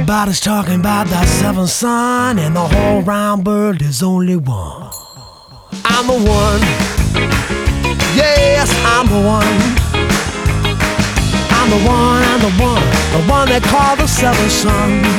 Everybody's talking about that seventh son, and the whole round world is only one. I'm the one. Yes, I'm the one. I'm the one, I'm the one they call the seventh son.